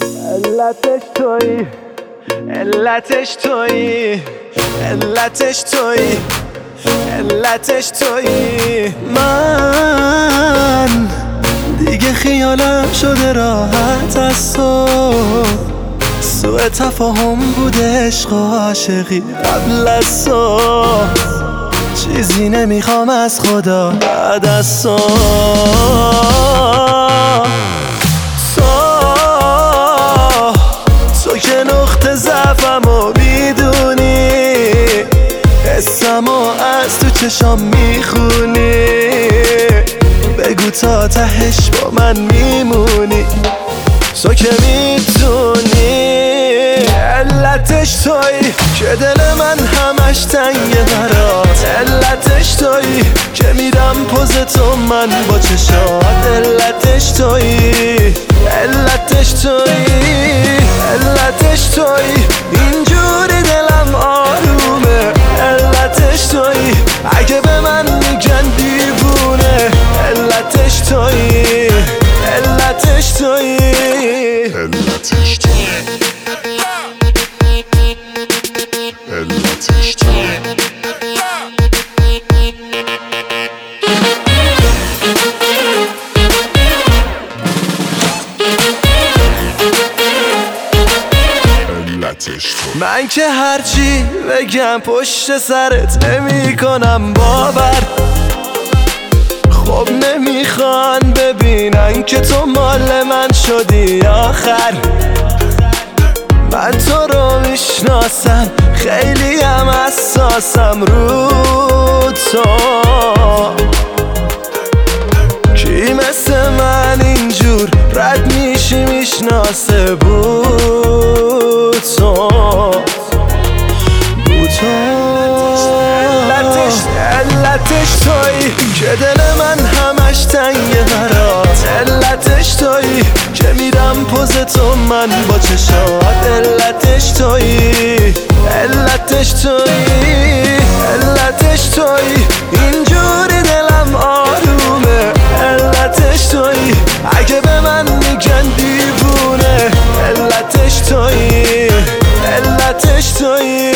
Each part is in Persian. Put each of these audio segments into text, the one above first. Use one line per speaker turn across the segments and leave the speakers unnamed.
علتش تویی، علتش تویی، علتش تویی، علتش تویی.
من دیگه خیالم شده راحت از تو، سوء تفاهم بوده عشق و عاشقی قبل از تو، چیزی نمیخوام از خدا بعد از تو. تو که نقطه ضعفمو میدونی، حسمو از تو چشام میخونی، بگو تا تهش با من میمونی، تو که میتونی. علتش تویی که دل من همش تنگه برات، علتش تویی که میدم پوز تو من با چشات، علتش تویی، علتش تویی، علتش تویی. اینجوری دلم آرومه، علتش تویی، اگه به من میگن دیوونه، علتش تویی، علتش تویی،
علتش تویی، علتش تویی.
من که هرچی بگم پشت سرت نمی کنم باور، خب نمیخوان ببینن که تو مال من شدی آخر. من تو رو میشناسم، خیلی هم حساسم رو تو، کی مثل من اینجور رد میشی میشناسه بود تو، علتش تویی که دل من همش تنگه برات، علتش تویی که میدم پوز تو من با چشات، علتش تویی، علتش تویی، علتش تویی. اینجوری دلم آرومه، علتش تویی، اگه به من میگن دیوونه، علتش تویی، علتش تویی.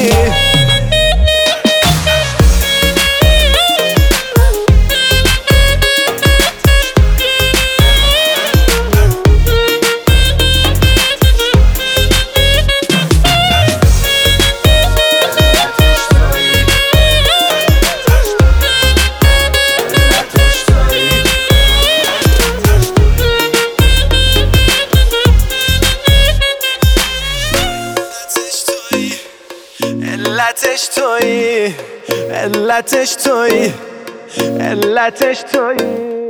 علتش تویی، علتش تویی، علتش تویی.